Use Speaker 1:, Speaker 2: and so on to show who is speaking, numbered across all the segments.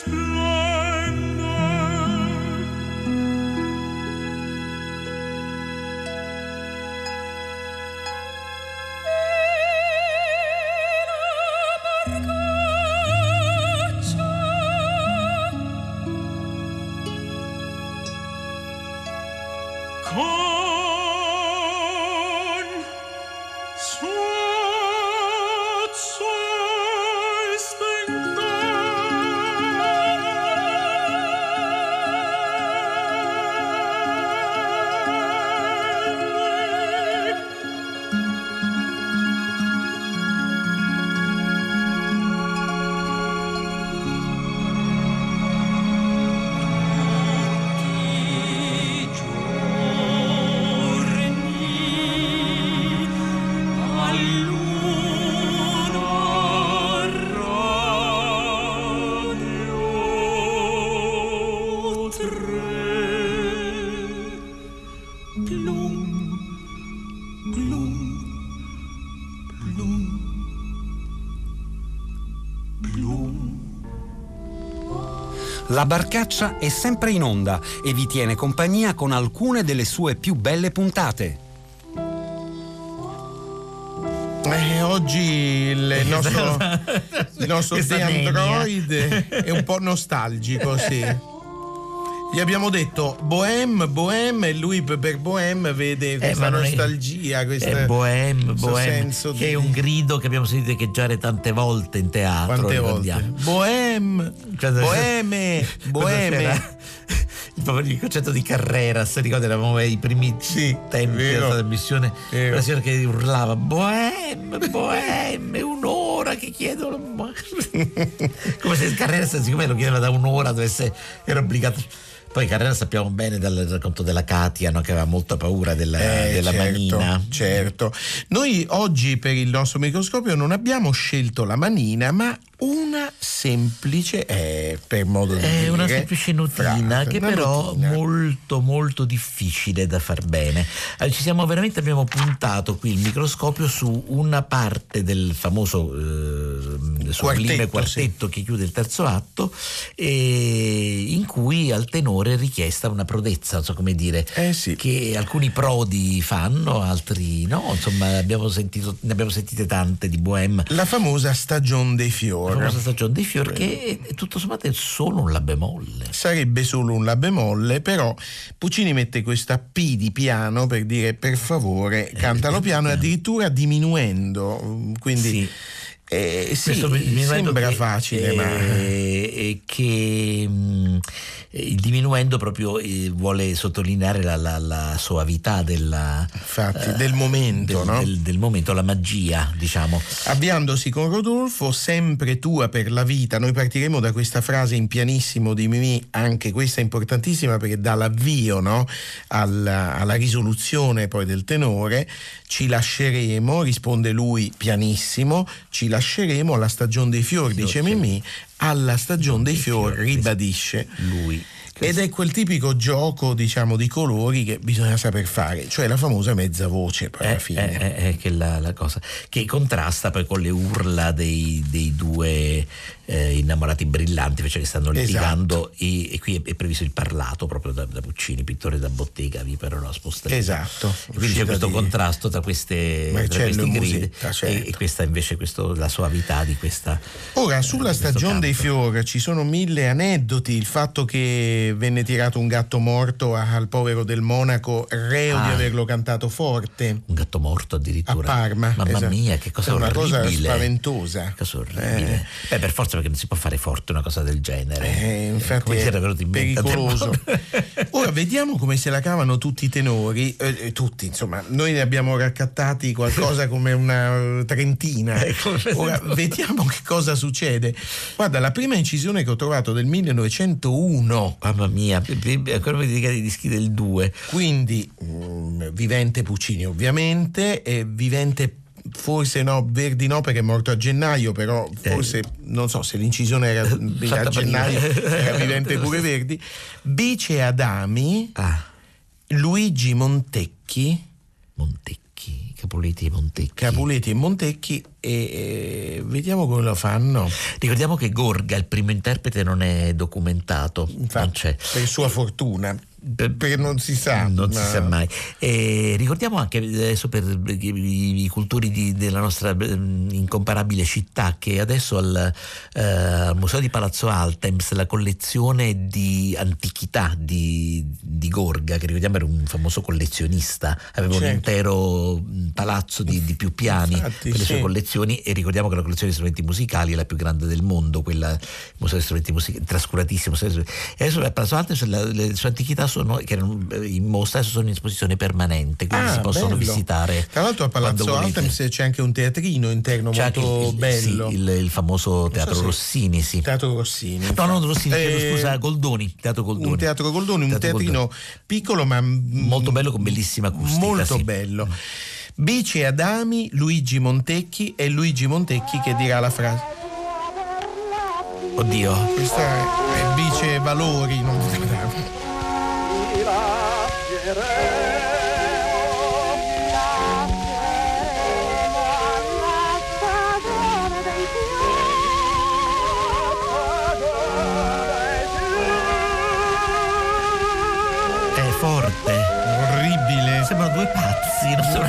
Speaker 1: La Barcaccia è sempre in onda e vi tiene compagnia con alcune delle sue più belle puntate.
Speaker 2: Oggi il nostro The Android è un po' nostalgico, sì. Gli abbiamo detto Bohème e lui per Bohème vede questa nostalgia,
Speaker 3: è Bohème
Speaker 2: senso
Speaker 3: che è un grido che abbiamo sentito echeggiare tante volte in teatro.
Speaker 2: Quante volte? Bohème.
Speaker 3: Il concetto di Carreras, ricordo, eravamo ai primi tempi della trasmissione, la signora che urlava Bohème, un'ora che chiedono come se Carreras, siccome lo chiedeva da un'ora, era obbligato. Poi Carrera sappiamo bene dal racconto della Katia, no? Che aveva molta paura della manina.
Speaker 2: Certo. Noi oggi per il nostro microscopio non abbiamo scelto la manina, ma una semplice, per modo di dire,
Speaker 3: una semplice notina che però molto molto difficile da far bene. Abbiamo puntato qui il microscopio su una parte del famoso sublime quartetto che chiude il terzo atto, in cui al tenore è richiesta una prodezza, non so come dire, che alcuni prodi fanno, altri no, insomma ne abbiamo sentite tante di Bohème.
Speaker 2: La famosa Stagione dei Fiori.
Speaker 3: La famosa Stagione dei Fiori, che tutto sommato è solo un La bemolle.
Speaker 2: Sarebbe solo un La bemolle, però Puccini mette questa P di piano per dire per favore cantalo piano, e addirittura diminuendo, quindi sembra facile, ma
Speaker 3: che il diminuendo proprio vuole sottolineare la soavità del
Speaker 2: momento,
Speaker 3: del momento, la magia, diciamo.
Speaker 2: Avviandosi con Rodolfo, sempre tua per la vita. Noi partiremo da questa frase in pianissimo di Mimì, anche questa è importantissima perché dà l'avvio, no? alla risoluzione poi del tenore. Ci lasceremo, risponde lui pianissimo, ci lasceremo alla Stagione dei Fiori, dice Mimì, alla Stagione dei Fiori ribadisce
Speaker 3: lui.
Speaker 2: Ed è quel tipico gioco, diciamo, di colori che bisogna saper fare, cioè la famosa mezza voce poi alla fine.
Speaker 3: È che la cosa che contrasta poi con le urla dei due innamorati brillanti, invece, che stanno litigando, e qui è previsto il parlato proprio da Puccini, pittore da bottega, vipero spostare.
Speaker 2: Esatto.
Speaker 3: E quindi c'è questo contrasto tra questi gridi, certo. e questa invece la soavità di questa.
Speaker 2: Ora, sulla Stagione dei Fiori ci sono 1000 aneddoti, il fatto che venne tirato un gatto morto al povero del Monaco, reo di averlo cantato forte.
Speaker 3: Un gatto morto addirittura
Speaker 2: a Parma.
Speaker 3: Mamma mia, che cosa
Speaker 2: orribile.
Speaker 3: Una
Speaker 2: cosa spaventosa.
Speaker 3: Che cosa orribile. Per forza, perché non si può fare forte una cosa del genere.
Speaker 2: Infatti è pericoloso. Ora vediamo come se la cavano tutti i tenori, tutti, insomma, noi ne abbiamo raccattati qualcosa come una trentina. Ora vediamo che cosa succede. Guarda, la prima incisione che ho trovato del 1901.
Speaker 3: Mamma mia, ancora mi dedicate i dischi del 2.
Speaker 2: Quindi vivente Puccini ovviamente, vivente forse no, Verdi no perché è morto a gennaio, però forse non so se l'incisione era a gennaio, era vivente pure Verdi. Bice Adami, Luigi Montecchi,
Speaker 3: Capuletti e
Speaker 2: Montecchi, e vediamo come lo fanno.
Speaker 3: Ricordiamo che Gorga, il primo interprete, non è documentato.
Speaker 2: Infatti,
Speaker 3: non c'è.
Speaker 2: Per sua fortuna. Perché non si sa.
Speaker 3: Si sa mai. Ricordiamo anche adesso per i cultori della nostra incomparabile città che adesso al Museo di Palazzo Altemps la collezione di antichità di Gorga, che ricordiamo era un famoso collezionista, aveva un intero palazzo di più piani per le sue collezioni, e ricordiamo che la collezione di strumenti musicali è la più grande del mondo, quella il Museo di strumenti musicali, trascuratissimo. E adesso al Palazzo Altemps le sue antichità che erano in mostra, adesso sono in esposizione permanente, quindi si possono visitare.
Speaker 2: Tra l'altro a Palazzo Altemps c'è anche un teatrino interno molto bello,
Speaker 3: il famoso Teatro Rossini.
Speaker 2: Teatro Rossini,
Speaker 3: non Rossini, scusa, Goldoni, Teatro Goldoni. Un teatrino piccolo ma molto bello, con bellissima acustica.
Speaker 2: Molto bello. Bice Adami, Luigi Montecchi, e Luigi Montecchi che dirà la frase.
Speaker 3: Oddio,
Speaker 2: questa è Bice Valori, non
Speaker 3: è forte,
Speaker 2: orribile,
Speaker 3: sembrano due pazzi,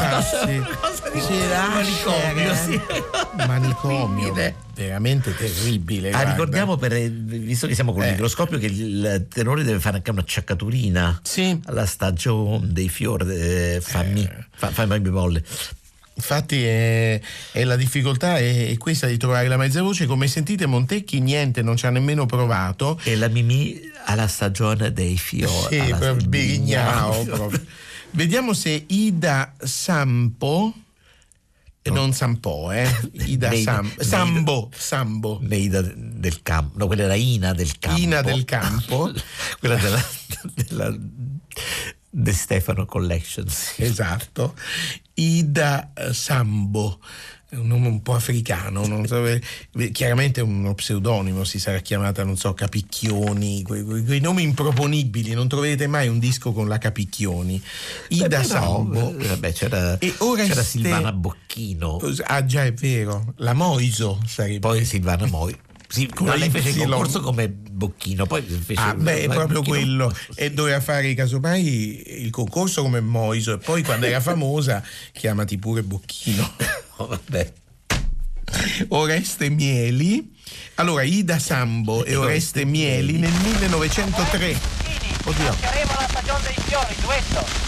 Speaker 2: manicomio veramente terribile.
Speaker 3: Ricordiamo, visto che siamo col microscopio, che il tenore deve fare anche un'acciaccaturina alla stagione dei fiori, fammi bemolle.
Speaker 2: Infatti è la difficoltà è questa di trovare la mezza voce. Come sentite, Montecchi niente, non ci ha nemmeno provato.
Speaker 3: E la Mimì alla stagione dei fiori.
Speaker 2: Sì, proprio Birignao. Vediamo se Ida Sampo, non Sampo, Ida Sambo.
Speaker 3: Neida del Campo. No, quella era Ina del Campo.
Speaker 2: Ina del Campo.
Speaker 3: Quella della De Stefano Collections.
Speaker 2: Esatto. Ida Sambo, è un nome un po' africano, non so, chiaramente è uno pseudonimo, si sarà chiamata, non so, Capicchioni, quei nomi improponibili, non troverete mai un disco con la Capicchioni. Ida Sambo.
Speaker 3: C'era Silvana Bocchino.
Speaker 2: Ah già, è vero, la Moiso sarebbe.
Speaker 3: Poi Silvana Moiso. Sì, lei fece il concorso come Bocchino, poi fece
Speaker 2: è proprio quello, e doveva fare casomai il concorso come Moiso, e poi quando era famosa chiamati pure Bocchino.
Speaker 3: Vabbè.
Speaker 2: Oreste Mieli. Allora, Ida Sambo e Oreste Mieli nel 1903.
Speaker 4: Oddio. Saremo alla stagione dei fiori, duetto.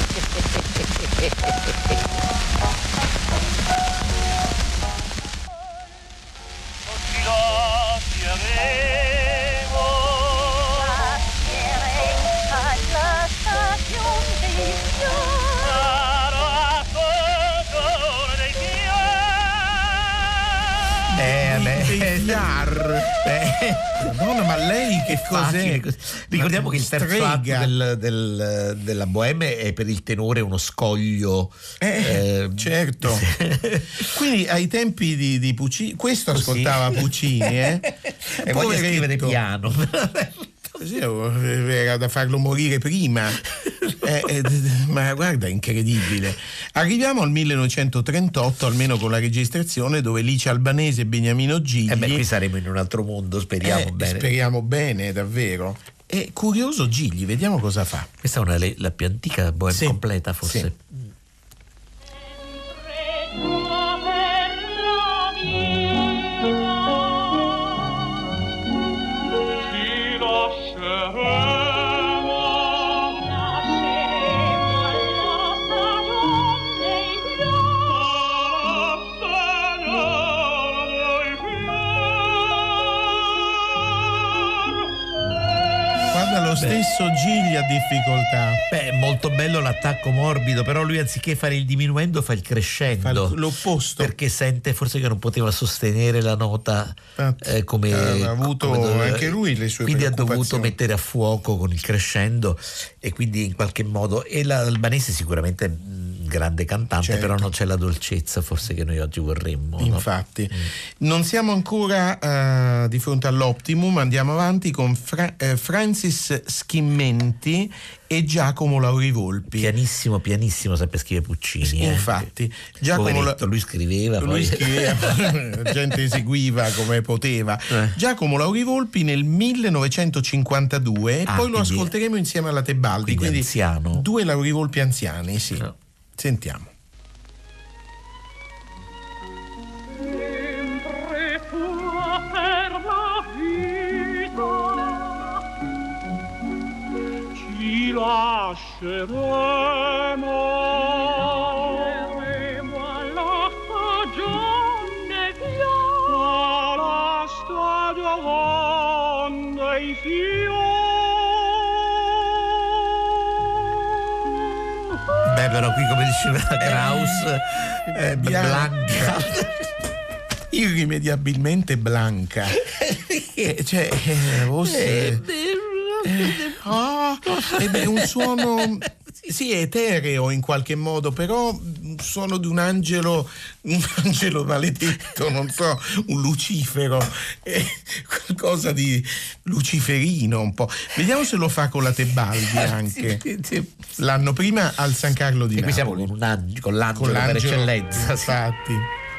Speaker 2: Madonna, ma lei che cos'è?
Speaker 3: Ricordiamo che il terzo atto della Bohème è per il tenore uno scoglio.
Speaker 2: Certo. Quindi ai tempi di Puccini, questo ascoltava Puccini,
Speaker 3: e voglio scrivere piano.
Speaker 2: Sì, era da farlo morire prima. Ma guarda, incredibile. Arriviamo al 1938, almeno con la registrazione, dove Licia Albanese e Beniamino Gigli.
Speaker 3: Qui saremo in un altro mondo, speriamo bene.
Speaker 2: Speriamo bene, davvero. È curioso Gigli, vediamo cosa fa.
Speaker 3: Questa è la più antica Bohème completa, forse.
Speaker 2: Sì. Lo stesso Gigli ha difficoltà.
Speaker 3: Molto bello l'attacco morbido, però lui anziché fare il diminuendo fa il crescendo.
Speaker 2: Fa l'opposto.
Speaker 3: Perché sente forse che non poteva sostenere la nota come
Speaker 2: ha avuto anche lui le sue
Speaker 3: quindi ha dovuto mettere a fuoco con il crescendo, e quindi in qualche modo, e l'Albanese sicuramente grande cantante,
Speaker 2: certo.
Speaker 3: Però non c'è la dolcezza forse che noi oggi vorremmo.
Speaker 2: Infatti, non siamo ancora di fronte all'optimum, andiamo avanti con Francis Schimmenti e Giacomo Laurivolpi.
Speaker 3: Pianissimo, sappia scrivere Puccini.
Speaker 2: Infatti, Giacomo
Speaker 3: lui scriveva,
Speaker 2: la gente eseguiva come poteva. Giacomo Laurivolpi nel 1952 e poi lo ascolteremo insieme alla Tebaldi, quindi
Speaker 3: anziano.
Speaker 2: 2 Laurivolpi anziani, sì. No. Sentiamo.
Speaker 5: Lasceremo alla stagione alla stagione dei fiori.
Speaker 3: Beh, però qui, come diceva Kraus, Blanca.
Speaker 2: Irrimediabilmente Blanca. Cioè, ed è un suono sì etereo in qualche modo, però un suono di un angelo maledetto, non so, un lucifero, qualcosa di luciferino un po'. Vediamo se lo fa con la Tebaldi anche. L'anno prima al San Carlo di Napoli.
Speaker 3: Qui siamo con l'angelo per eccellenza.
Speaker 2: Infatti.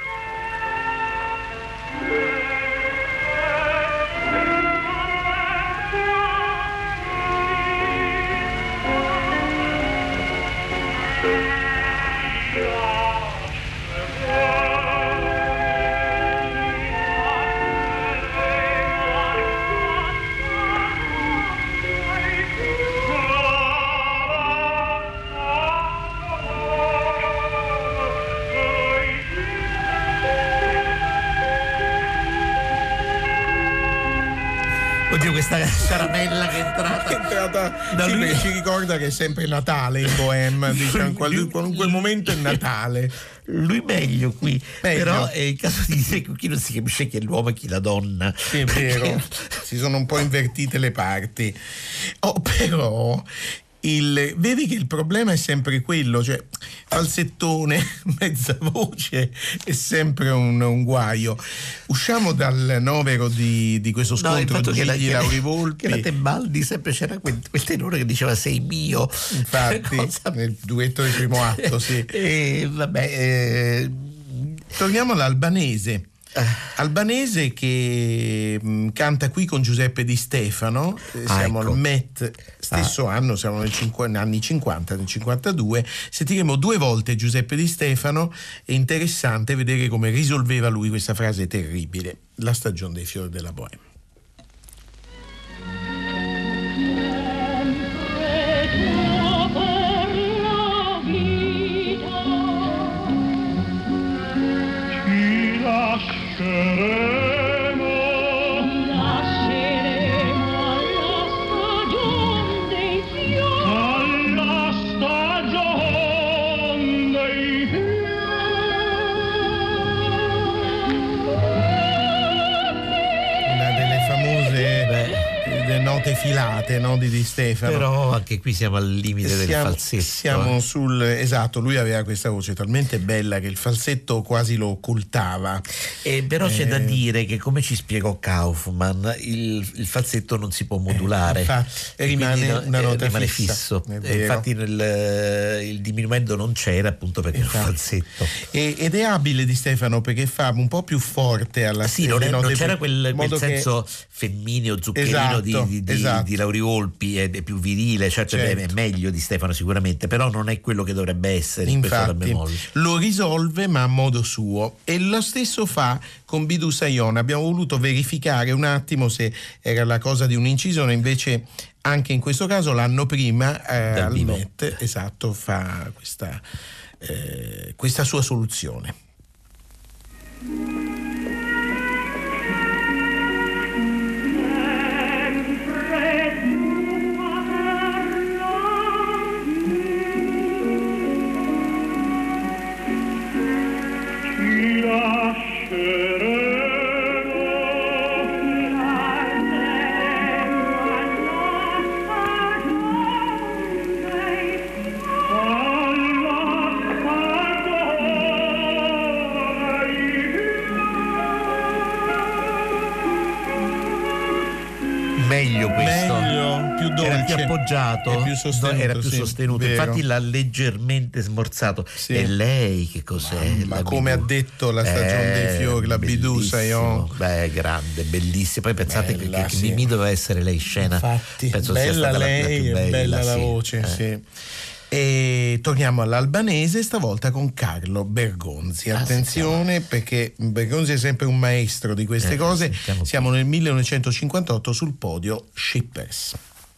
Speaker 3: Questa caramella che è entrata
Speaker 2: da lui, ci ricorda che è sempre Natale in Bohème, diciamo, in qualunque momento è Natale.
Speaker 3: Lui meglio qui, però è il caso di dire che qui non si capisce chi è l'uomo e chi la donna.
Speaker 2: Sì, è vero, si sono un po' invertite le parti. Però vedi che il problema è sempre quello, cioè falsettone, mezza voce, è sempre un guaio. Usciamo dal novero di questo scontro di Gigli Laurivolpi.
Speaker 3: Che la Tebaldi sempre c'era quel tenore che diceva sei mio.
Speaker 2: Infatti, nel duetto del primo atto, sì. Torniamo all'Albanese. Albanese che canta qui con Giuseppe Di Stefano, siamo al Met stesso anno, siamo anni 50, nel 52. Sentiremo 2 volte Giuseppe Di Stefano, è interessante vedere come risolveva lui questa frase terribile: la stagione dei fiori della Bohème. Note filate, no, di Stefano.
Speaker 3: Però anche qui siamo al limite del falsetto.
Speaker 2: Siamo esatto, lui aveva questa voce talmente bella che il falsetto quasi lo occultava.
Speaker 3: Però c'è da dire che, come ci spiegò Kaufman, il falsetto non si può modulare.
Speaker 2: Infatti, rimane una nota
Speaker 3: fisso. Infatti il diminuendo non c'era, appunto perché è un falsetto.
Speaker 2: Ed è abile Di Stefano perché fa un po' più forte alla
Speaker 3: non c'era quel senso femmineo zuccherino di Laurivolpi, è più virile, certo. È meglio Di Stefano sicuramente, però non è quello che dovrebbe essere.
Speaker 2: Infatti lo risolve ma a modo suo, e lo stesso fa con Bidou Sayona. Abbiamo voluto verificare un attimo se era la cosa di un'incisione, invece anche in questo caso l'anno prima al Met, esatto, fa questa sua soluzione.
Speaker 3: Meglio questo.
Speaker 2: Meglio, più dolce.
Speaker 3: Era più appoggiato,
Speaker 2: e più sostenuto,
Speaker 3: era più
Speaker 2: sì,
Speaker 3: sostenuto.
Speaker 2: vero.
Speaker 3: Infatti l'ha leggermente smorzato.
Speaker 2: Sì.
Speaker 3: E lei che cos'è?
Speaker 2: Ma
Speaker 3: La
Speaker 2: come
Speaker 3: Bidou?
Speaker 2: ha detto la stagione dei fiori, la Bidou
Speaker 3: bellissimo.
Speaker 2: Sayon.
Speaker 3: Beh, grande, bellissima. Poi pensate
Speaker 2: Bella,
Speaker 3: che
Speaker 2: sì.
Speaker 3: Mimì doveva essere lei in scena.
Speaker 2: Infatti,
Speaker 3: penso sia
Speaker 2: bella
Speaker 3: stata la
Speaker 2: lei
Speaker 3: più
Speaker 2: e bella la
Speaker 3: sì.
Speaker 2: voce, sì. E torniamo all'albanese, stavolta con Carlo Bergonzi. Attenzione, perché Bergonzi è sempre un maestro di queste cose. Siamo nel 1958 sul podio Shippers.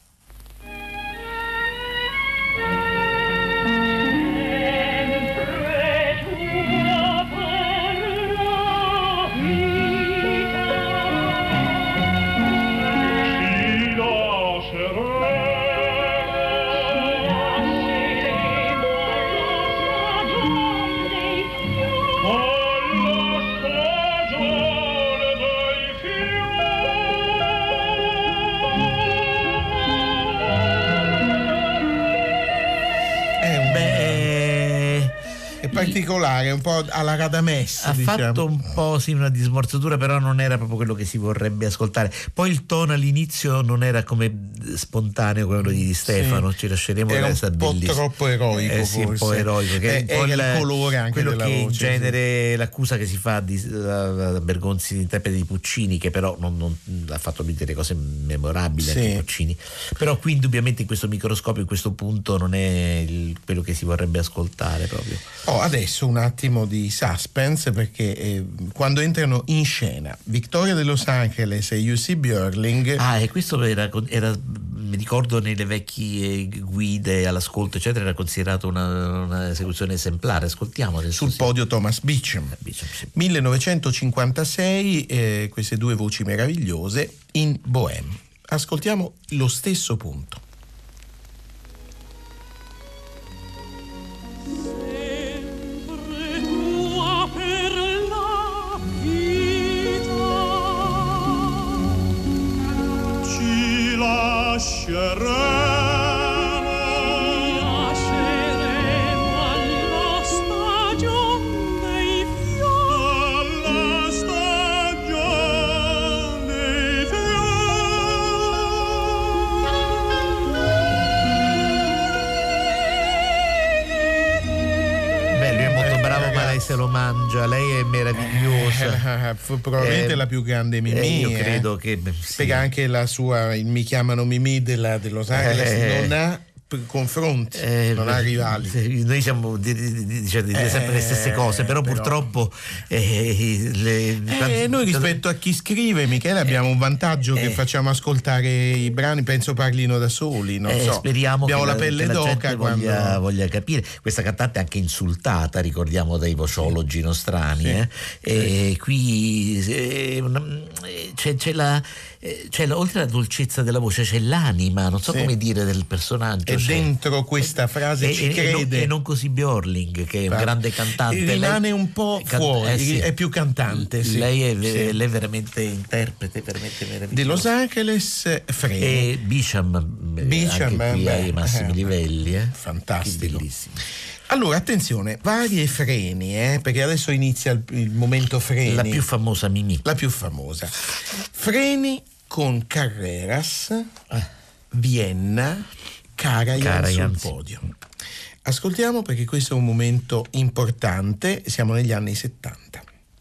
Speaker 2: Particolare, un po' alla Radames, diciamo.
Speaker 3: Fatto un po' sì, una dismorzatura, però non era proprio quello che si vorrebbe ascoltare. Poi il tono all'inizio non era come spontaneo come quello di Stefano, sì. Ci lasceremo,
Speaker 2: era un po'
Speaker 3: bellissimo.
Speaker 2: Troppo eroico,
Speaker 3: sì, un po' eroico, che è
Speaker 2: il colore anche
Speaker 3: quello
Speaker 2: della
Speaker 3: che
Speaker 2: voce,
Speaker 3: in genere sì. L'accusa che si fa a Bergonzi, interprete di Puccini, che però non ha fatto delle cose memorabili, sì. Anche Puccini, però qui indubbiamente in questo microscopio, in questo punto non è quello che si vorrebbe ascoltare proprio.
Speaker 2: Adesso un attimo di suspense, perché quando entrano in scena Victoria de Los Angeles e Jussi Björling,
Speaker 3: e questo era mi ricordo nelle vecchie guide all'ascolto eccetera, era considerato una esecuzione esemplare. Ascoltiamo adesso.
Speaker 2: Sul podio Thomas Beecham, sì. 1956, queste due voci meravigliose in Bohème. Ascoltiamo lo stesso punto.
Speaker 5: Lasceremo alla stagione dei fiori, alla stagione dei fiori.
Speaker 3: Beh, lui è molto bravo, ma lei se lo mangia, lei è meravigliosa.
Speaker 2: Probabilmente la più grande Mimì.
Speaker 3: Io credo che sì.
Speaker 2: Perché anche la sua, il Mi chiamano Mimì de Los Angeles non ha confronti, non ha rivali.
Speaker 3: Noi siamo di sempre le stesse cose, però purtroppo
Speaker 2: noi rispetto a chi scrive, Michele, abbiamo un vantaggio che facciamo ascoltare i brani, penso parlino da soli, non so.
Speaker 3: Speriamo
Speaker 2: abbiamo
Speaker 3: che
Speaker 2: la pelle d'oca
Speaker 3: quando voglia capire. Questa cantante è anche insultata, ricordiamo, dai vociologi nostrani, sì. E qui c'è oltre alla dolcezza della voce c'è l'anima, non so come dire, del personaggio.
Speaker 2: E dentro questa frase ci crede.
Speaker 3: E non così Björling, che è un grande cantante.
Speaker 2: Rimane un po' fuori,
Speaker 3: sì.
Speaker 2: È più cantante. Sì.
Speaker 3: Lei è veramente interprete, veramente meravigliosa.
Speaker 2: De Los Angeles, Freni.
Speaker 3: E Beecham anche qui ai massimi livelli.
Speaker 2: Fantastico.
Speaker 3: Bellissimo.
Speaker 2: Allora, attenzione, varie freni, perché adesso inizia il momento freni.
Speaker 3: La più famosa Mimì.
Speaker 2: La più famosa. Freni con Carreras, Vienna, Karajan sul podio. Ascoltiamo, perché questo è un momento importante, siamo negli anni 70.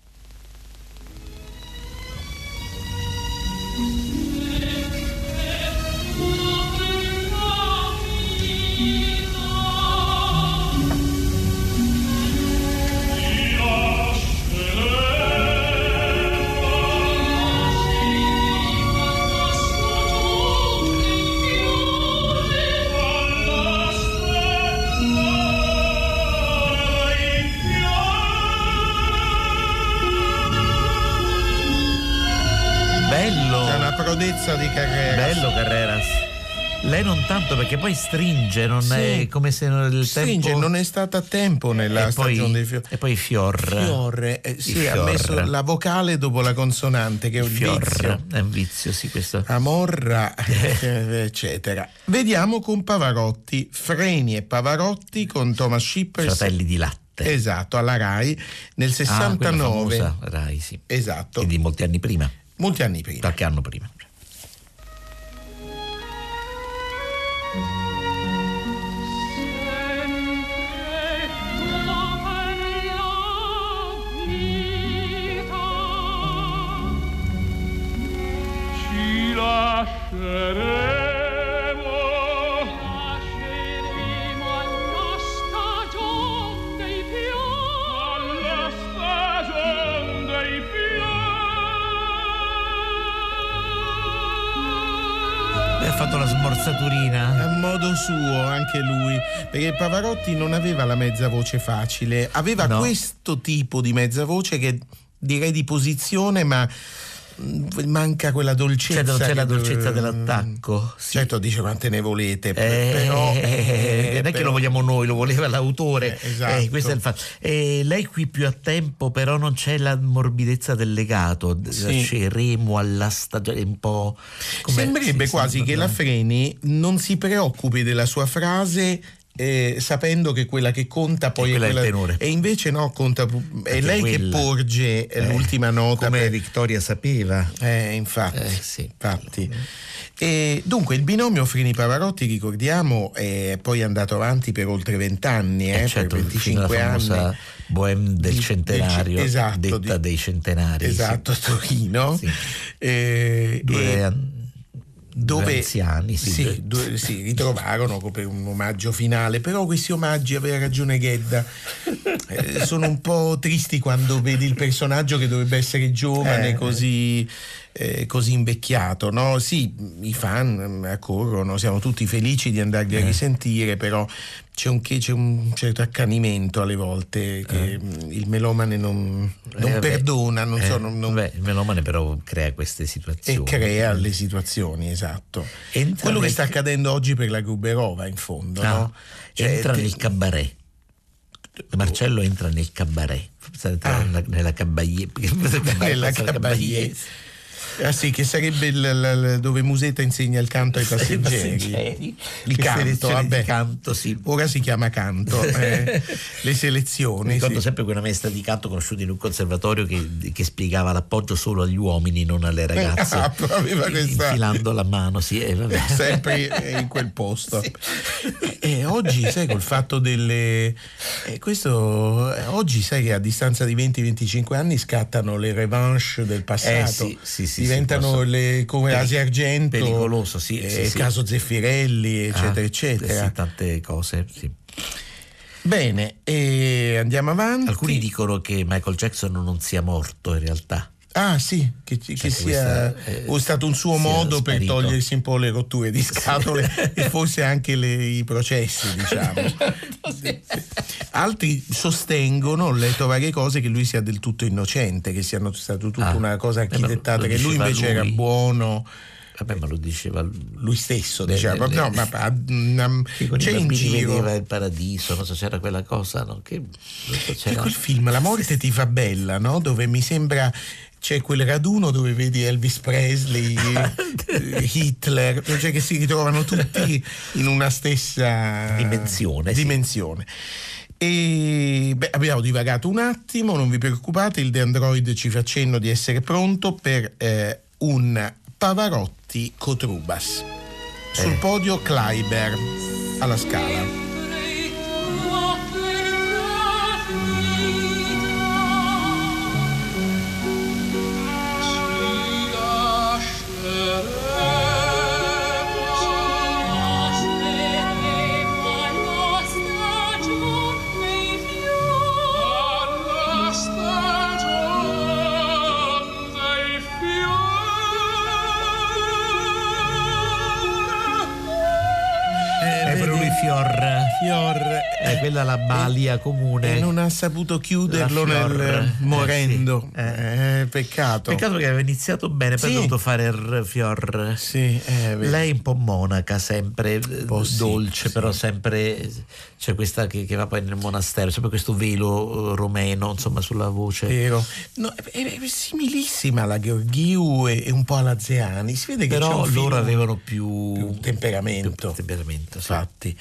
Speaker 2: Prodezza di Carreras.
Speaker 3: Bello Carreras. Lei non tanto, perché poi stringe, non è come se il
Speaker 2: stringe,
Speaker 3: tempo...
Speaker 2: non è stata a tempo nella stagione dei fiori.
Speaker 3: E poi Fior.
Speaker 2: Sì, ha messo la vocale dopo la consonante, che è un vizio.
Speaker 3: È un vizio, sì, questo.
Speaker 2: Amorra, eccetera. Vediamo con Pavarotti, Freni e Pavarotti con Thomas Shippers.
Speaker 3: Fratelli di latte.
Speaker 2: Esatto, alla Rai nel 69.
Speaker 3: Famosa Rai, sì.
Speaker 2: Esatto.
Speaker 3: Quindi molti anni prima.
Speaker 2: Molti anni prima.
Speaker 3: Qualche anno prima.
Speaker 5: alla stagion dei fiori. Alla stagion dei fiori.
Speaker 3: Ha fatto la smorzaturina.
Speaker 2: A modo suo anche lui, perché Pavarotti non aveva la mezza voce facile, aveva questo tipo di mezza voce che direi di posizione, ma manca quella dolcezza.
Speaker 3: Cioè, c'è la dolcezza dell'attacco. Sì.
Speaker 2: Certo, dice quante ne volete, però
Speaker 3: non è che lo vogliamo noi, lo voleva l'autore.
Speaker 2: Esatto.
Speaker 3: Questo è il fatto. Lei qui più a tempo, però non c'è la morbidezza del legato. Lasceremo alla stagione un po'.
Speaker 2: Sembrerebbe quasi che la Freni non si preoccupi della sua frase. Sapendo che quella che conta poi è quella
Speaker 3: del tenore,
Speaker 2: e invece no, conta, è lei quella che porge l'ultima nota,
Speaker 3: come Vittoria sapeva,
Speaker 2: infatti.
Speaker 3: Sì.
Speaker 2: E dunque il binomio Freni-Pavarotti, ricordiamo, è poi andato avanti per oltre 20 anni,
Speaker 3: certo,
Speaker 2: per 25
Speaker 3: la famosa
Speaker 2: anni
Speaker 3: Bohème del centenario,
Speaker 2: esatto,
Speaker 3: detta dei centenari,
Speaker 2: esatto, a Torino, dove
Speaker 3: anziani
Speaker 2: si ritrovarono per un omaggio finale, però questi omaggi, aveva ragione Ghedda, sono un po' tristi quando vedi il personaggio che dovrebbe essere giovane così invecchiato, no? Sì, i fan accorrono, siamo tutti felici di andarli a risentire, però c'è un certo accanimento alle volte che il melomane non perdona,
Speaker 3: il melomane però crea queste situazioni.
Speaker 2: E crea le situazioni, esatto. Quello che sta accadendo oggi per la Gruberova, in fondo, no?
Speaker 3: Entra nel cabaret. Marcello entra nel cabaret, nella cabbaie.
Speaker 2: Nella cabbaie. Sì, che sarebbe dove Musetta insegna il canto ai passeggeri. Il canto, vabbè.
Speaker 3: Canto, sì.
Speaker 2: Ora si chiama canto. Le selezioni.
Speaker 3: Mi ricordo sempre quella maestra di canto conosciuta in un conservatorio che spiegava l'appoggio solo agli uomini, non alle ragazze.
Speaker 2: Aveva questa...
Speaker 3: infilando la mano, vabbè.
Speaker 2: Sempre in quel posto.
Speaker 3: Sì.
Speaker 2: E oggi, sai, col fatto delle... oggi sai che a distanza di 20-25 anni scattano le revanche del passato.
Speaker 3: Sì,
Speaker 2: diventano come Asia Argento,
Speaker 3: pericoloso, sì.
Speaker 2: caso Zeffirelli, eccetera, eccetera.
Speaker 3: Sì, tante cose, sì.
Speaker 2: Bene, e andiamo avanti.
Speaker 3: Alcuni dicono che Michael Jackson non sia morto in realtà.
Speaker 2: Ah sì, che sia o è stato un suo modo per togliersi un po' le rotture di scatole e forse anche i processi, diciamo. Altri sostengono, ho letto varie cose, che lui sia del tutto innocente, che sia stato tutta una cosa architettata, che lui invece era buono.
Speaker 3: Vabbè, ma lo diceva
Speaker 2: lui stesso, diceva. No, ma c'è in giro.
Speaker 3: Vedeva il paradiso, non so, c'era quella cosa, no? C'era
Speaker 2: quel film La morte ti fa bella, no? Dove mi sembra c'è quel raduno dove vedi Elvis Presley, Hitler, cioè che si ritrovano tutti in una stessa dimensione. E abbiamo divagato un attimo, non vi preoccupate, il The Android ci fa cenno di essere pronto per un Pavarotti Cotrubas. Sul podio Kleiber alla Scala.
Speaker 3: Fior, quella la balia comune,
Speaker 2: e non ha saputo chiuderlo morendo. Peccato
Speaker 3: perché aveva iniziato bene, poi ha dovuto fare il Fior. Lei un po' monaca, sempre dolce, però sempre c'è questa che va poi nel monastero, sempre questo velo romeno, insomma, sulla voce.
Speaker 2: Vero. No, è similissima alla Gheorghiu e un po' alla Zeani. Si vede che
Speaker 3: però loro avevano più
Speaker 2: temperamento.
Speaker 3: Infatti.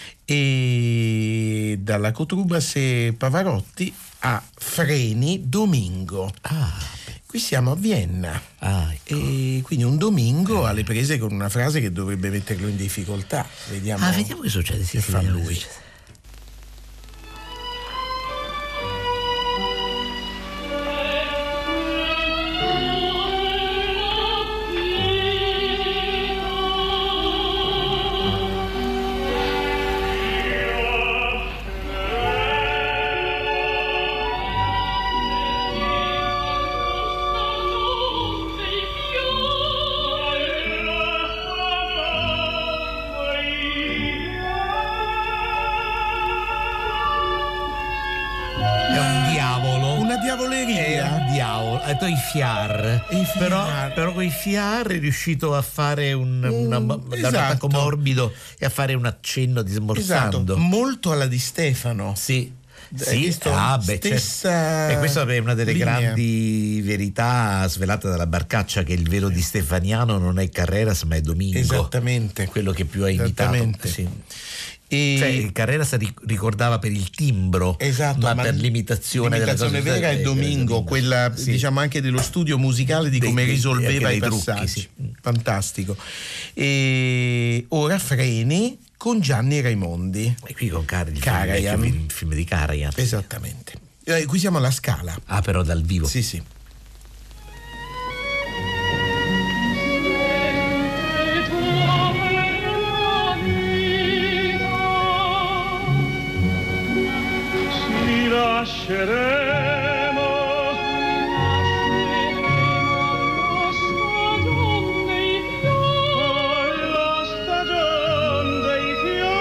Speaker 2: E dalla Cotrubas e Pavarotti a Freni Domingo. Qui siamo a Vienna.
Speaker 3: Ecco.
Speaker 2: E quindi un domingo alle prese con una frase che dovrebbe metterlo in difficoltà. Vediamo
Speaker 3: che succede.
Speaker 2: Che fa lui. diavoleria.
Speaker 3: Diavolo, ha detto i fiar. Però con i fiar è riuscito a fare un attacco morbido e a fare un accenno di smorzando.
Speaker 2: Esatto, molto alla Di Stefano.
Speaker 3: Sì.
Speaker 2: Stessa
Speaker 3: certo. E questa è una delle
Speaker 2: linea.
Speaker 3: grandi verità svelate dalla Barcaccia, che il vero di Stefaniano non è Carreras ma è Domingo.
Speaker 2: Esattamente.
Speaker 3: Quello che più ha imitato. Sì. Carreras ricordava per il timbro,
Speaker 2: esatto,
Speaker 3: ma per l'imitazione della cosa
Speaker 2: vera è Domingo, quella diciamo anche dello studio musicale di come risolveva i passaggi.
Speaker 3: Trucchi,
Speaker 2: fantastico. E ora Freni con Gianni Raimondi.
Speaker 3: E qui con il film di Karajan.
Speaker 2: Esattamente. Qui siamo alla Scala.
Speaker 3: Però dal vivo.
Speaker 2: Sì.
Speaker 5: Lasceremo la stagion dei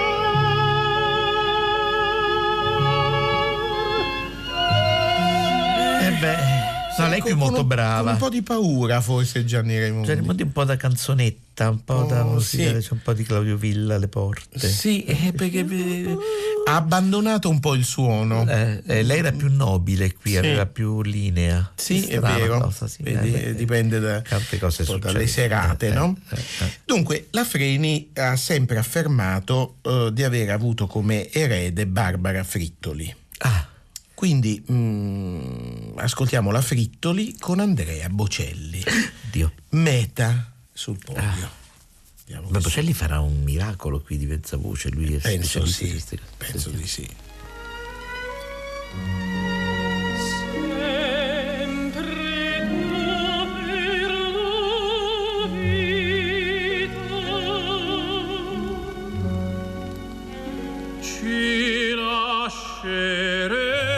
Speaker 3: No, lei qui è molto brava.
Speaker 2: Con un po' di paura forse Gianni Raimondi.
Speaker 3: Gianni Raimondi un po' da canzonetta, un po' da musica,
Speaker 2: sì.
Speaker 3: c'è un po' di Claudio Villa alle porte.
Speaker 2: Sì, perché ha abbandonato un po' il suono.
Speaker 3: Lei era più nobile qui, aveva più linea.
Speaker 2: Sì, è vero.
Speaker 3: Cosa, sì.
Speaker 2: Dipende da
Speaker 3: tante cose
Speaker 2: dalle serate, no? Dunque, la Freni ha sempre affermato di aver avuto come erede Barbara Frittoli. Quindi ascoltiamo la Frittoli con Andrea Bocelli.
Speaker 3: Dio.
Speaker 2: Meta sul podio.
Speaker 3: Ma Bocelli farà un miracolo qui di mezza voce, lui è
Speaker 2: penso di sì.
Speaker 5: Ci lasceremo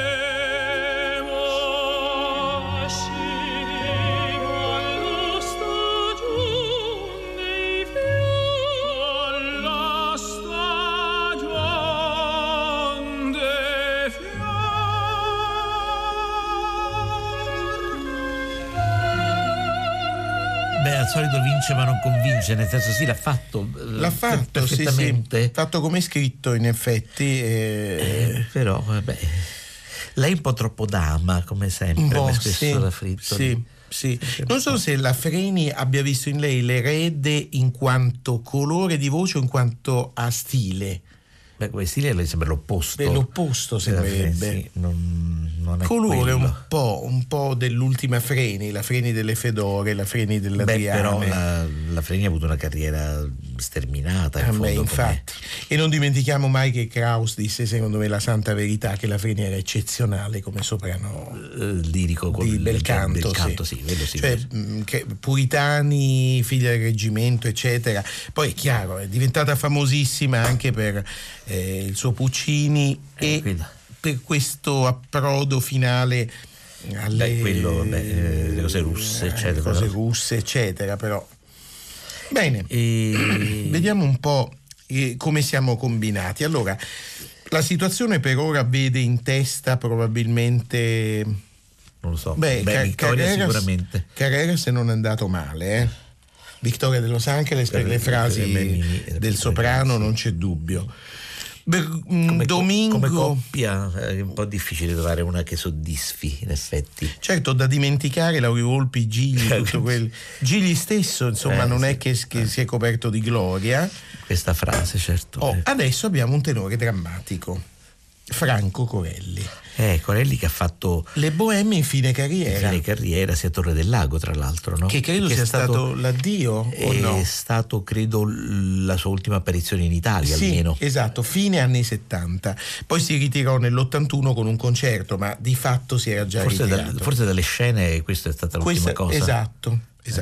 Speaker 3: al solito vince ma non convince, nel senso l'ha fatto perfettamente.
Speaker 2: Sì. Fatto come scritto in effetti.
Speaker 3: Però vabbè, lei è un po' troppo dama come sempre, come spesso la Frittoli.
Speaker 2: Sì. Non so se la Freni abbia visto in lei l'erede in quanto colore di voce o in quanto a stile.
Speaker 3: Beh, come stile lei sembra l'opposto.
Speaker 2: L'opposto sembrerebbe.
Speaker 3: Sì, non è
Speaker 2: colore
Speaker 3: quello.
Speaker 2: un po' dell'ultima Freni, la Freni delle Fedore, la Freni dell'Adriane.
Speaker 3: Però la Freni ha avuto una carriera sterminata in fondo.
Speaker 2: Infatti. E non dimentichiamo mai che Kraus disse, secondo me, la santa verità, che la Freni era eccezionale come soprano
Speaker 3: lirico
Speaker 2: di bel canto.
Speaker 3: Sì, quello sì.
Speaker 2: Cioè, puritani, figli del reggimento, eccetera. Poi è chiaro, è diventata famosissima anche per il suo Puccini e per questo approdo finale alle
Speaker 3: le cose russe,
Speaker 2: eccetera. Però bene, vediamo un po' come siamo combinati. Allora, la situazione per ora vede in testa probabilmente,
Speaker 3: non lo so,
Speaker 2: Victoria
Speaker 3: sicuramente.
Speaker 2: Carreras non è andato male, Victoria de Los Angeles per le frasi del soprano, non c'è dubbio. Domingo,
Speaker 3: come coppia è un po' difficile trovare una che soddisfi, in effetti.
Speaker 2: Certo, da dimenticare Lauri Volpi, Gigli, tutto quel Gigli stesso, insomma, non è che si è coperto di gloria.
Speaker 3: Questa frase, certo.
Speaker 2: Adesso abbiamo un tenore drammatico, Franco Corelli.
Speaker 3: Corelli che ha fatto
Speaker 2: le Bohème in fine carriera,
Speaker 3: sia a Torre del Lago, tra l'altro, no?
Speaker 2: Che credo sia stato l'addio, o no?
Speaker 3: È stato, credo, la sua ultima apparizione in Italia, almeno.
Speaker 2: Esatto, fine anni 70. Poi si ritirò nell'81 con un concerto, ma di fatto si era già ritirato.
Speaker 3: Forse dalle scene questa è stata l'ultima cosa.
Speaker 2: Esatto.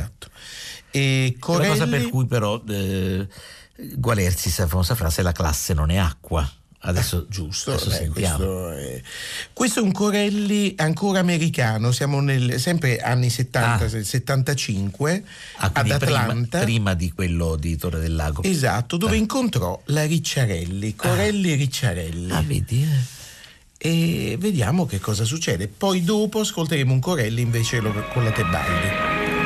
Speaker 2: E Corelli...
Speaker 3: La cosa per cui però Gualerzi, la famosa frase, la classe non è acqua. Adesso giusto, sentiamo.
Speaker 2: Questo è un Corelli ancora americano, siamo sempre anni 70, 75, ad Atlanta.
Speaker 3: Prima di quello di Torre del Lago.
Speaker 2: Esatto, dove incontrò la Ricciarelli, Corelli Ricciarelli.
Speaker 3: Vedi?
Speaker 2: e vediamo che cosa succede. Poi dopo ascolteremo un Corelli invece con la Tebaldi.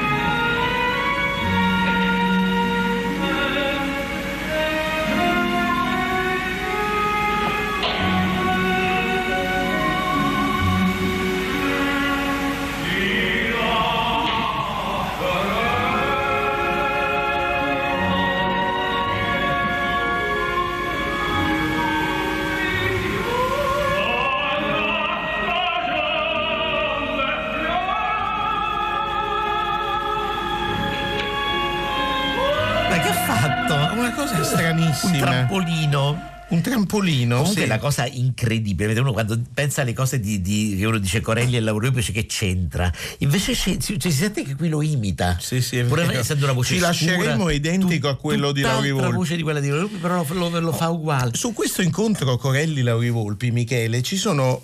Speaker 2: Un trampolino.
Speaker 3: Comunque
Speaker 2: sì.
Speaker 3: La cosa incredibile, uno quando pensa alle cose che uno dice Corelli e Lauriopi, dice che c'entra, invece si sente che qui lo imita.
Speaker 2: Sì, è
Speaker 3: pure
Speaker 2: vero.
Speaker 3: essendo una voce
Speaker 2: ci lasceremo identico a quello di Lauri Volpi.
Speaker 3: La voce di quella di Lauriopi, però lo fa uguale.
Speaker 2: Su questo incontro Corelli-Lauri Volpi, Michele, si sono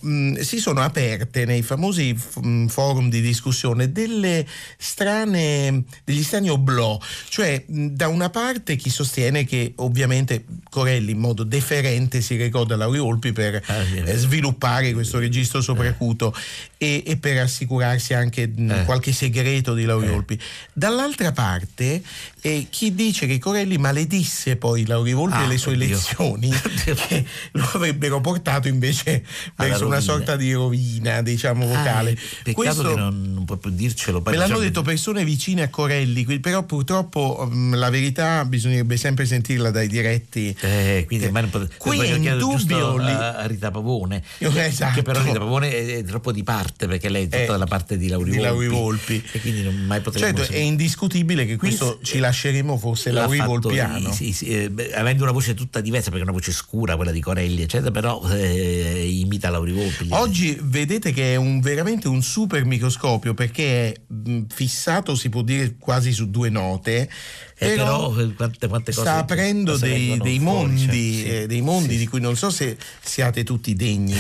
Speaker 2: aperte nei famosi forum di discussione degli strani oblò, cioè da una parte chi sostiene che ovviamente Corelli in modo deferente si recò da Lauri Volpi per sviluppare questo registro sopracuto e per assicurarsi anche qualche segreto di Lauri Volpi. Dall'altra parte chi dice che Corelli maledisse poi Lauri Volpi e le sue lezioni che lo avrebbero portato invece verso una sorta di rovina, diciamo, vocale.
Speaker 3: Peccato questo, che non può più dircelo.
Speaker 2: Me l'hanno detto persone vicine a Corelli, però purtroppo la verità bisognerebbe sempre sentirla dai diretti.
Speaker 3: Quindi
Speaker 2: qui è indubbio
Speaker 3: a Rita Pavone,
Speaker 2: esatto.
Speaker 3: Che però Rita Pavone è troppo di parte, perché lei è tutta dalla parte di Lauri Volpi e quindi non mai potremo.
Speaker 2: Certo, è indiscutibile che questo ci lasceremo fosse Lauri Volpiano.
Speaker 3: Avendo una voce tutta diversa, perché è una voce scura quella di Corelli, eccetera, però imita Lauri Volpi.
Speaker 2: Oggi vedete che è veramente un super microscopio, perché è fissato, si può dire, quasi su due note. Però
Speaker 3: quante cose
Speaker 2: sta aprendo dei mondi, dei mondi di cui non so se siate tutti degni.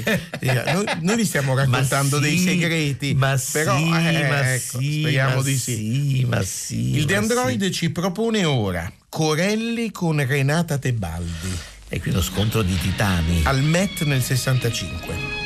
Speaker 2: Noi vi stiamo raccontando dei segreti, però speriamo di sì. Il De Android ci propone ora Corelli con Renata Tebaldi.
Speaker 3: E qui lo scontro di titani
Speaker 2: al Met nel 65.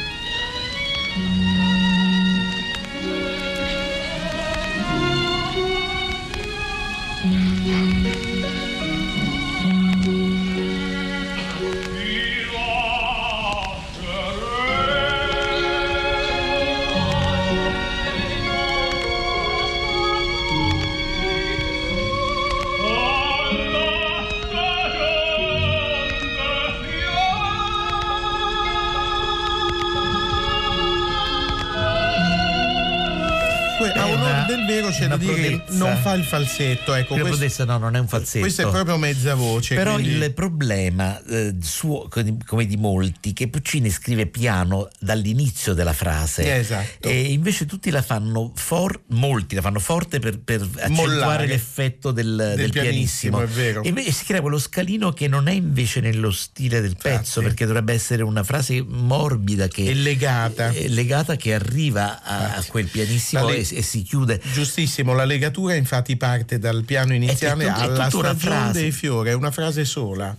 Speaker 2: A onore del vero c'è da dire che non fa il falsetto, ecco,
Speaker 3: questo no, non è un falsetto,
Speaker 2: questo è proprio mezza voce.
Speaker 3: Però
Speaker 2: quindi...
Speaker 3: il problema suo, come di molti, che Puccini scrive piano dall'inizio della frase,
Speaker 2: esatto.
Speaker 3: E invece tutti la fanno molti la fanno forte per accentuare l'effetto del pianissimo,
Speaker 2: è vero.
Speaker 3: E invece si crea quello scalino che non è invece nello stile del pezzo, perché dovrebbe essere una frase morbida che
Speaker 2: è legata,
Speaker 3: che arriva a quel pianissimo e si chiude.
Speaker 2: Giustissimo, la legatura infatti parte dal piano iniziale alla stagione dei fiori, è una frase sola.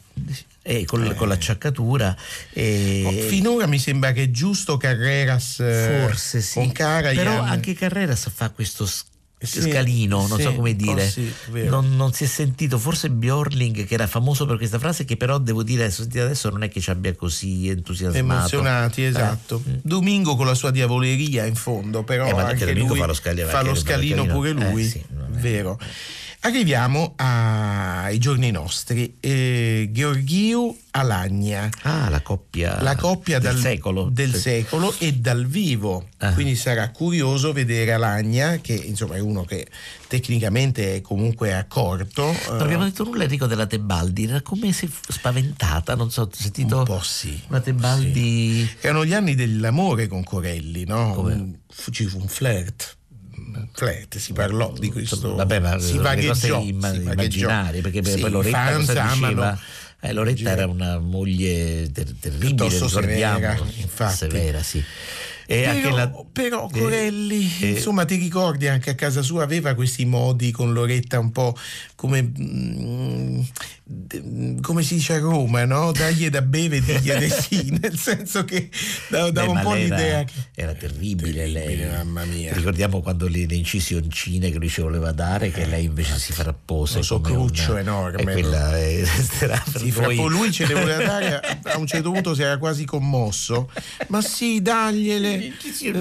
Speaker 3: Con l'acciaccatura.
Speaker 2: Finora mi sembra che giusto Carreras
Speaker 3: forse sì,
Speaker 2: con Karajan.
Speaker 3: Però anche Carreras fa questo scalino, non so come dire, non si è sentito, forse Björling, che era famoso per questa frase, che però devo dire adesso non è che ci abbia così entusiasmato,
Speaker 2: emozionati, esatto. Domingo con la sua diavoleria in fondo, però anche lui fa lo scalino pure lui, vero. Arriviamo ai giorni nostri. Gheorghiu Alagna,
Speaker 3: la coppia
Speaker 2: del secolo e dal vivo. Quindi sarà curioso vedere Alagna, che insomma è uno che tecnicamente è comunque accorto.
Speaker 3: Non abbiamo detto nulla, Enrico, della Tebaldi. Era come se spaventata, non so, ho sentito
Speaker 2: un po', sì.
Speaker 3: Una Tebaldi.
Speaker 2: Sì. Erano gli anni dell'amore con Corelli, no? Ci fu un flirt, si parlò di questo.
Speaker 3: Vabbè, ma
Speaker 2: si vagheggiò,
Speaker 3: immaginarie, perché poi Loretta cosa diceva? Loretta era una moglie terribile, severa, sì.
Speaker 2: Però Corelli, insomma, ti ricordi, anche a casa sua aveva questi modi con Loretta un po' come come si dice a Roma, no? Dagli da bere e digli di sì, nel senso che dava un po' l'idea che
Speaker 3: era terribile lei,
Speaker 2: mamma mia.
Speaker 3: Ricordiamo quando le incisioncine che lui ci voleva dare, che lei invece si frappose
Speaker 2: un socruccio enorme,
Speaker 3: e quella
Speaker 2: poi lui ce le voleva dare, a un certo punto si era quasi commosso, ma sì, dagliele,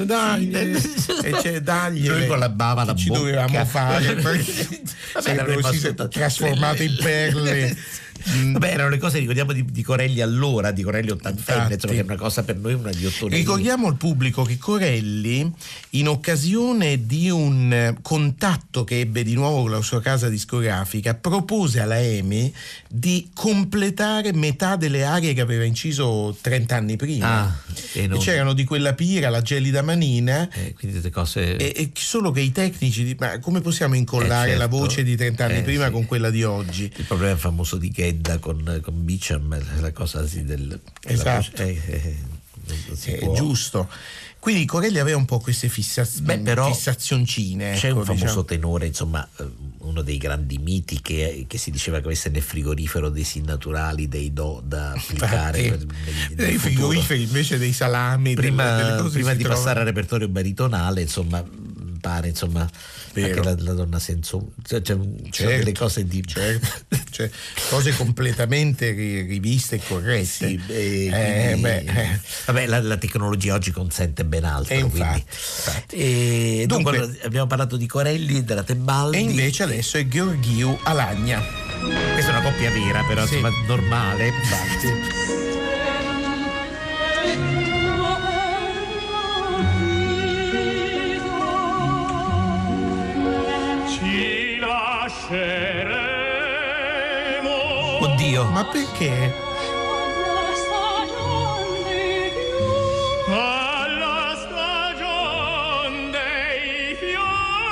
Speaker 2: e dagliele,
Speaker 3: noi con la bava la
Speaker 2: ci
Speaker 3: bocca
Speaker 2: dovevamo fare perché sarebbero trasformate in perle.
Speaker 3: Vabbè, erano le cose, ricordiamo di Corelli allora, di Corelli ottantenne, insomma, che è una cosa per noi, una ghiottona.
Speaker 2: Ricordiamo al pubblico che Corelli, in occasione di un contatto che ebbe di nuovo con la sua casa discografica, propose alla EMI di completare metà delle arie che aveva inciso 30 anni prima. E c'erano Di quella pira, La gelida manina,
Speaker 3: quindi delle cose...
Speaker 2: e solo che i tecnici ma come possiamo incollare la voce di 30 anni prima con quella di oggi?
Speaker 3: Il problema famoso di Gedda con Beecham, la cosa sì
Speaker 2: esatto, è giusto. Quindi Corelli aveva un po' queste fissazioncine.
Speaker 3: C'è un famoso tenore, insomma, uno dei grandi miti che si diceva che avesse nel frigorifero dei sin naturali, dei do da applicare
Speaker 2: nei frigoriferi invece dei salami,
Speaker 3: prima di passare al repertorio baritonale, insomma, pare, insomma, anche la donna senso, c'è delle cose di
Speaker 2: cose completamente riviste e corrette.
Speaker 3: Vabbè, la tecnologia oggi consente ben altro,
Speaker 2: infatti.
Speaker 3: Dunque abbiamo parlato di Corelli e della Tebaldi,
Speaker 2: e invece adesso è Gheorghiu Alagna.
Speaker 3: Questa è una coppia vera, però sì, insomma, normale, infatti. Oddio,
Speaker 2: ma perché?
Speaker 5: Alla stagione dei fiori.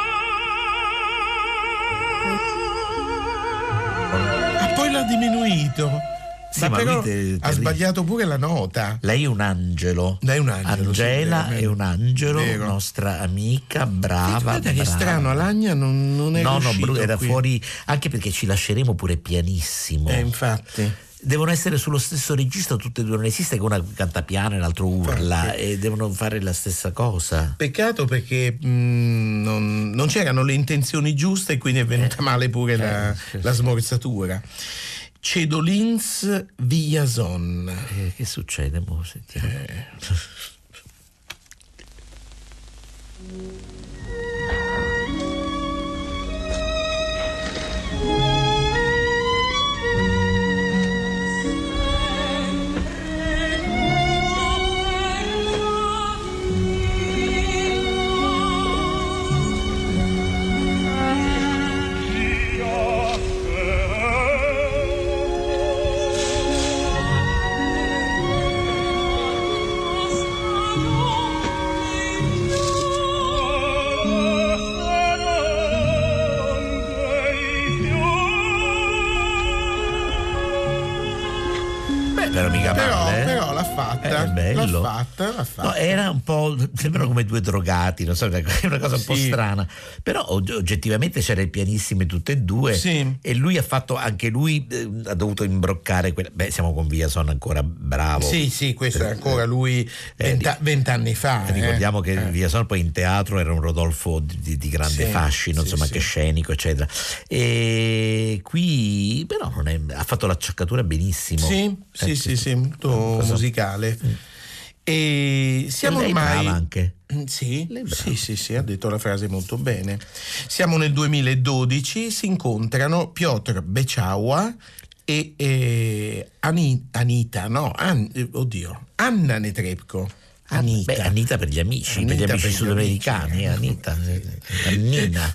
Speaker 2: Poi l'ha diminuito.
Speaker 3: Sì,
Speaker 2: ma però ha sbagliato pure la nota.
Speaker 3: Lei è un angelo. Angela è un angelo,
Speaker 2: vero.
Speaker 3: Nostra amica, brava.
Speaker 2: Guarda che strano, Alagna non è riuscito.
Speaker 3: Era
Speaker 2: qui
Speaker 3: fuori, anche perché ci lasceremo pure pianissimo.
Speaker 2: Infatti.
Speaker 3: Devono essere sullo stesso registro tutte e due, non esiste che una canta piano e l'altro urla, e devono fare la stessa cosa.
Speaker 2: Peccato perché non c'erano le intenzioni giuste e quindi è venuta male pure la smorzatura. Cedolins Villason.
Speaker 3: Che succede? Mo sentiamo.
Speaker 2: Però l'ha fatta.
Speaker 3: Bello.
Speaker 2: L'ha fatta.
Speaker 3: No, era un po', sembrano come due drogati, non so, è una cosa un po' strana, però oggettivamente c'era il pianissimo in tutte e due,
Speaker 2: sì.
Speaker 3: E lui ha fatto, anche lui ha dovuto imbroccare siamo con Villason ancora bravo.
Speaker 2: Sì, questo è ancora lui 20 anni fa.
Speaker 3: Ricordiamo che Villason poi in teatro era un Rodolfo di grande fascino, insomma, anche scenico, eccetera. E qui però ha fatto l'acciaccatura benissimo.
Speaker 2: Sì, molto musicale. E siamo ormai
Speaker 3: anche.
Speaker 2: Sì, ha detto la frase molto bene. Siamo nel 2012, si incontrano Piotr Bechawa e Anna Netrebko.
Speaker 3: Anita per gli amici, per gli amici sudamericani, Anita. Annina.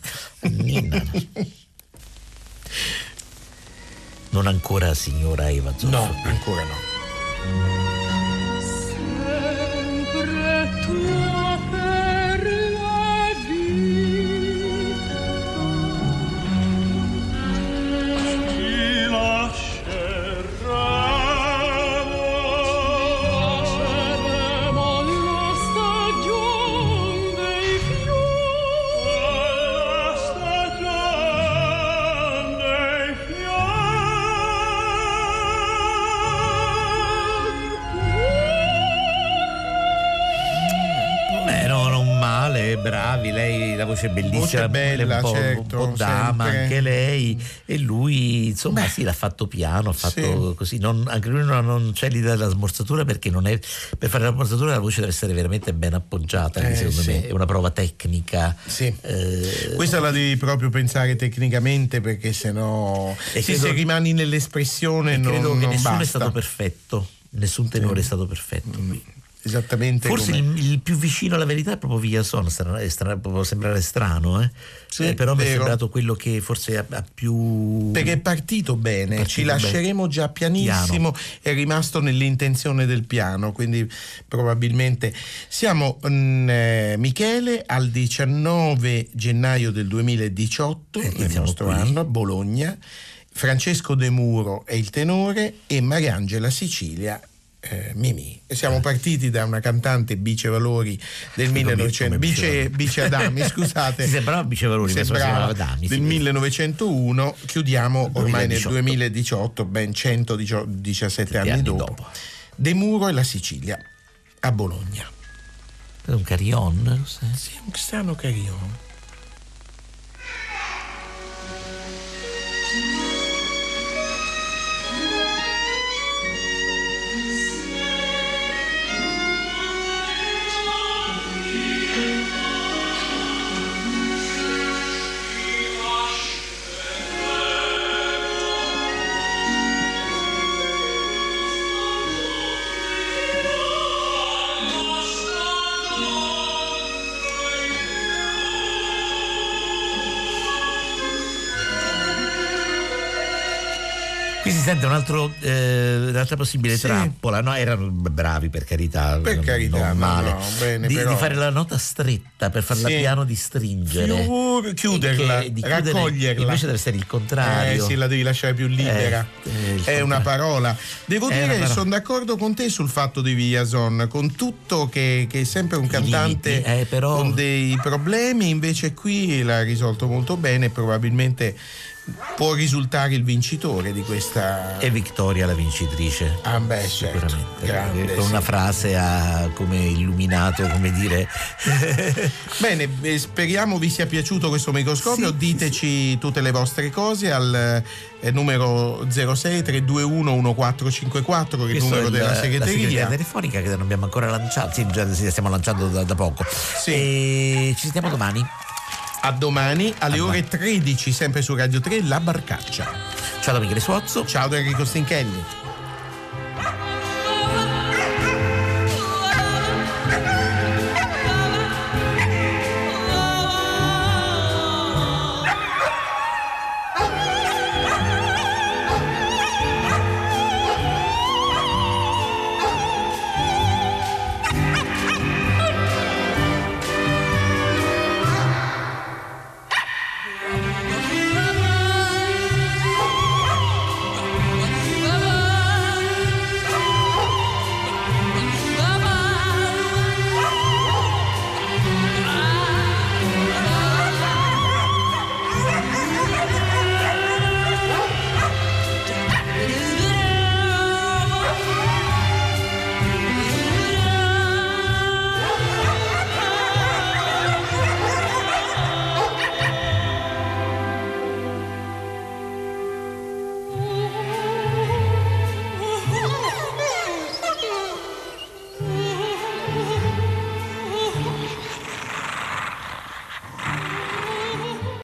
Speaker 3: Non ancora signora Eva Zoffo.
Speaker 2: No, ancora no.
Speaker 5: Sempre tua per la vita ti lasceremo la stagione dei fiori, la stagione dei fiori.
Speaker 3: bravi, lei la voce bellissima,
Speaker 2: Voce bella, certo,
Speaker 3: un po' dama
Speaker 2: sempre.
Speaker 3: anche lei, e lui insomma sì, l'ha fatto piano, ha fatto così, anche lui non c'è l'idea della smorzatura, perché non è, per fare la smorzatura la voce deve essere veramente ben appoggiata, che secondo me è una prova tecnica.
Speaker 2: Sì. Questa la devi proprio pensare tecnicamente, perché sennò se rimani nell'espressione
Speaker 3: credo che
Speaker 2: non
Speaker 3: nessuno
Speaker 2: basta.
Speaker 3: è stato perfetto, nessun tenore è stato perfetto qui.
Speaker 2: Esattamente.
Speaker 3: Forse il più vicino alla verità è proprio Villazón, può sembrare strano, però mi è sembrato quello che forse ha più,
Speaker 2: perché è partito bene, ci lasceremo già pianissimo, è rimasto nell'intenzione del piano, quindi probabilmente siamo Michele al 19 gennaio del 2018 nel nostro anno a Bologna. Francesco De Muro è il tenore e Mariangela Sicilia Mimì. Siamo partiti da una cantante Bice Valori del 1900, Bice Adami, scusate.
Speaker 3: Sembrava Bice Valori,
Speaker 2: sembrava
Speaker 3: Adami,
Speaker 2: del 1901, chiudiamo ormai nel 2018, ben 117 anni dopo. De Muro e la Sicilia a Bologna.
Speaker 3: È un carillon?
Speaker 2: Sì, un strano carillon.
Speaker 3: Qui si sente un'altra possibile trappola, no? Erano bravi, per carità, non male,
Speaker 2: bene,
Speaker 3: di
Speaker 2: però
Speaker 3: fare la nota stretta per farla piano, di stringere,
Speaker 2: chiuderla,
Speaker 3: di
Speaker 2: raccoglierla.
Speaker 3: Invece deve essere il contrario.
Speaker 2: Sì, la devi lasciare più libera. È una parola. Devo dire che sono d'accordo con te sul fatto di Villazón, con tutto che è sempre un cantante
Speaker 3: però
Speaker 2: con dei problemi, invece qui l'ha risolto molto bene, probabilmente può risultare il vincitore di questa.
Speaker 3: E Victoria la vincitrice.
Speaker 2: Ah beh, certo. Grande,
Speaker 3: con una frase ha come illuminato, come dire.
Speaker 2: Bene, speriamo vi sia piaciuto questo microscopio. Diteci tutte le vostre cose al numero 06 321 1454, che è il numero della segreteria
Speaker 3: telefonica, che non abbiamo ancora lanciato. Sì, già stiamo lanciando da poco. E ci sentiamo domani.
Speaker 2: A domani alle ore 13, sempre su Radio 3, La Barcaccia.
Speaker 3: Ciao da Michele Suozzo.
Speaker 2: Ciao da Enrico Stinchelli.